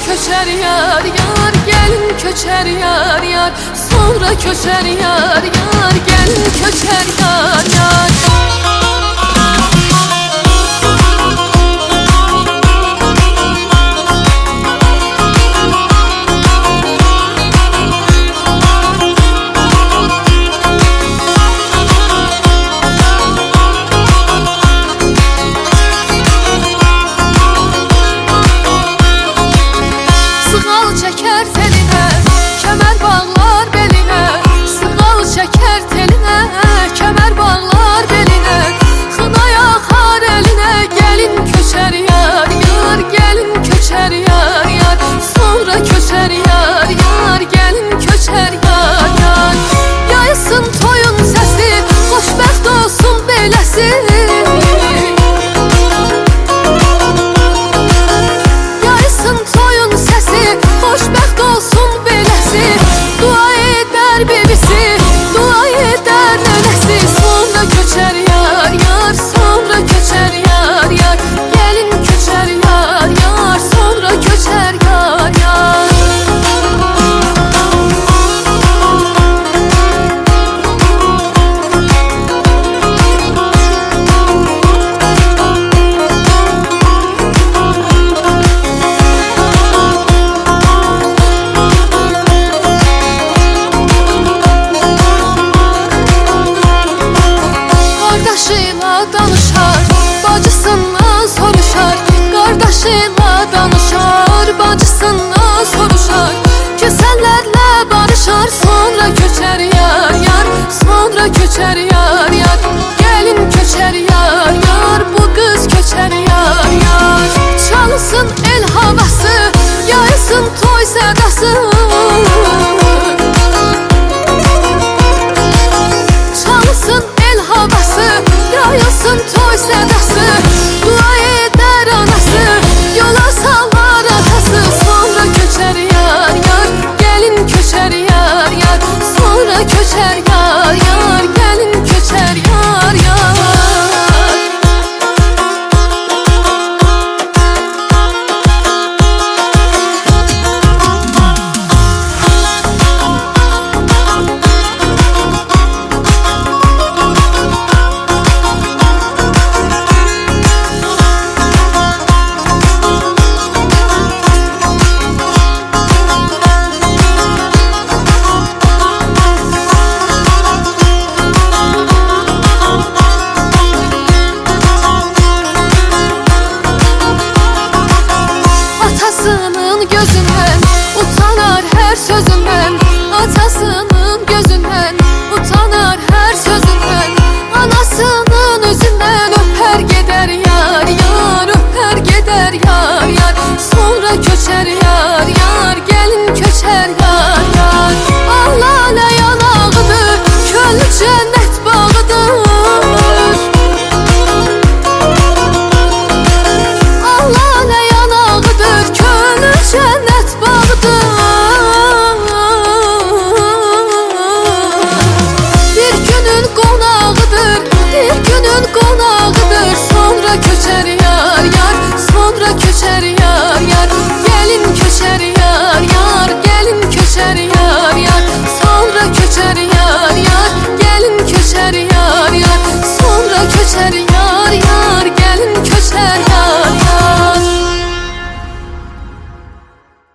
köçer yar yar, gelin köçer yar yar. Sonra köçer yar yar, gelin köçer yar yar. Çeker teline, kemer bağlar beline. Sığal çeker teline, kemer bağlar beline. Xına yaxar eline, gelin köçer yar yar, gelin köçer yar yar. Sonra köçer yar yar, gelin köçer yar yar. Yaysın toyun səsi, xoşbəxt olsun beləsi. Yaysın toyun səsi, xoşbəxt olsun beləsi. Dua edər bebisi, dua edər nənəsi. Sonra köçər yar yar, sonra köçər yar yar. Gəlin köçər yar yar, sonra köçər yar yar. Qardaşıyla danışar, bacısından soruşar. Qardaşıyla danışar, bacısından soruşar. Küsənlərlə barışar, sonra köçər yar yar. Sonra köçər yar yar, gəlin köçər yar yar. Bu qız köçər yar yar. Çalsın el havası, yaysın toy sədası. Çalsın el havası, yayılsın toy sədası. Dua edər anası, yola salar atası. Sonra köçər yar yar, gelin köçər yar yar. Sonra köçər yar yar, gelin köçər yar yar. Atasının gözünden utanar her sözünden. Atasının gözünden utanar her sözünden. Anasının üzünden öper gider yar yar, öper gider yar yar. Sonra köçer yar